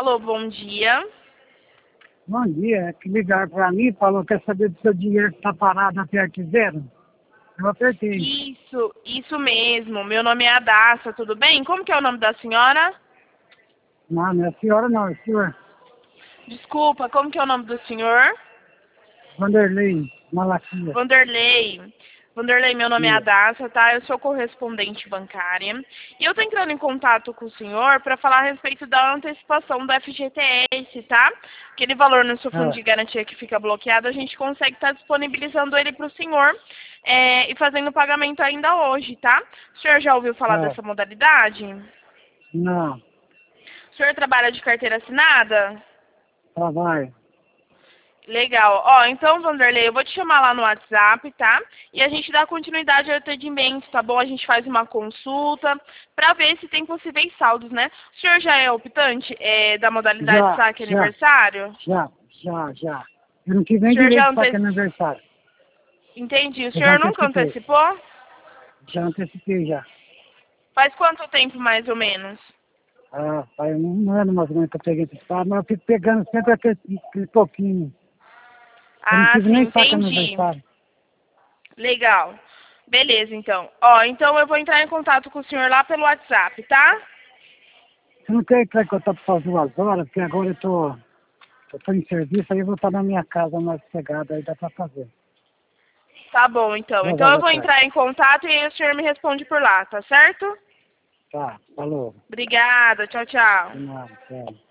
Alô, bom dia. Bom dia, que ligaram para mim, falou que quer saber do seu dinheiro que está parado até aqui zero. Eu apertei. Isso mesmo. Meu nome é Adassa, tudo bem? Como que é o nome da senhora? Não é a senhora não, é o senhor. Desculpa, como que é o nome do senhor? Vanderlei Malaquia. Vanderlei. Vanderlei, meu nome é Sim. Adassa, tá? Eu sou correspondente bancária. E eu tô entrando em contato com o senhor para falar a respeito da antecipação do FGTS, tá? Aquele valor no seu fundo de garantia que fica bloqueado, a gente consegue estar disponibilizando ele para o senhor e fazendo o pagamento ainda hoje, tá? O senhor já ouviu falar dessa modalidade? Não, O senhor trabalha de carteira assinada? trabalho. Legal. Ó, então, Vanderlei, eu vou te chamar lá no WhatsApp, tá? E a gente dá continuidade ao atendimento, tá bom? A gente faz uma consulta pra ver se tem possíveis saldos, né? O senhor já é optante da modalidade saque aniversário? Já. Eu não tive nem O senhor já direito para que aniversário. Entendi. O Eu já senhor nunca antecipei. antecipou? Já antecipei já. Faz quanto tempo, mais ou menos? Faz um ano mais ou menos que eu peguei antecipado, mas eu fico pegando sempre aquele pouquinho. Eu não Ah, tive sim, nem saque entendi. aniversário. Legal. Beleza, então. Ó, então eu vou entrar em contato com o senhor lá pelo WhatsApp, tá? Você não quer que eu tô para 2 horas, porque agora eu tô em serviço, aí eu vou estar na minha casa mais sossegada, aí dá para fazer. Tá bom, então. 2 Então horas eu da vou tarde. entrar em contato e aí o senhor me responde por lá, tá certo? Tá, falou. Obrigada, tchau, tchau. De nada, tchau.